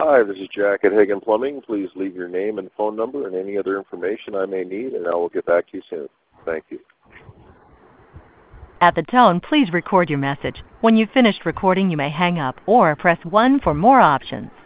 Hi, this is Jack at Hagen Plumbing. Please leave your name and phone number and any other information I may need, and I will get back to you soon. Thank you. At the tone, please record your message. When you've finished recording, you may hang up or press 1 for more options.